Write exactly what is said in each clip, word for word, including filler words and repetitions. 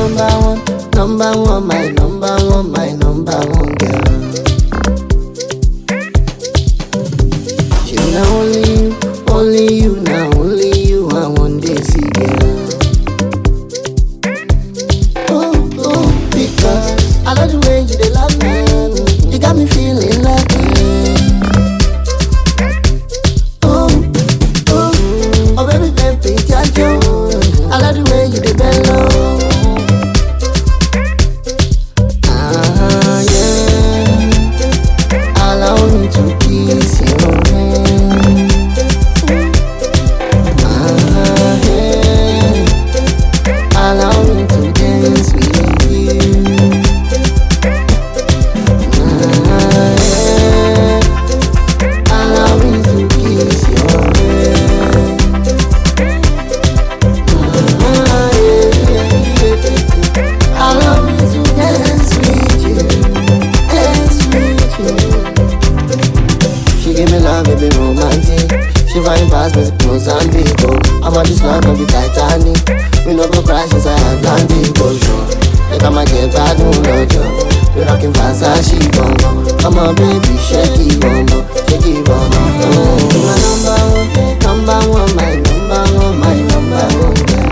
number one, number one, my number one, my number one girl. You know only you, only you, now only you, I want to see girl. Oh, oh, because I love the way you dey love me. You got me feeling lucky. Oh, oh, oh baby, baby, Jajo. I love the way you dey bend low. Ah, yeah. Allow me to kiss your hand. Ah, yeah. Allow me to dance with you. Baby romantic, she fine past me Mozambique. I'm on this love of the Titanic. We no go crash inside Atlantic Ocean. Like I'm a get bad no lodger. We rockin' Versace bongo. Come on baby, shake it bongo, shake it bongo. Oh, my number one, number one, my number one, my number one girl.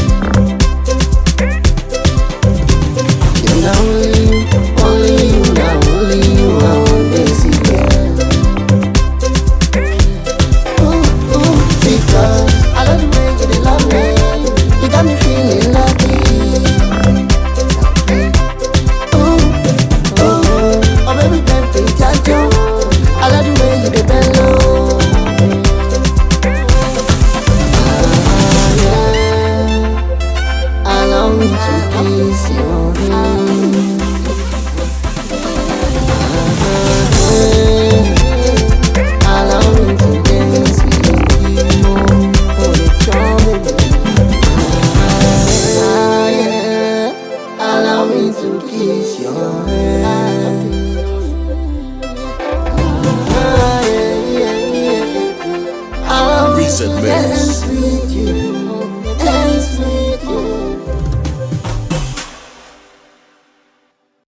You know only you, only you, now only you, I want this girl. I love the way you dey love me. You got me feeling lucky. Oh, oh, oh baby, baby, Jajo. I love the way you dey bend low. Ah, yeah. Allow me to kiss your hand. Ah, yeah. Allow me to dance with you. Allow me to kiss your hand. Ah, yeah, yeah, yeah. Allow me to dance.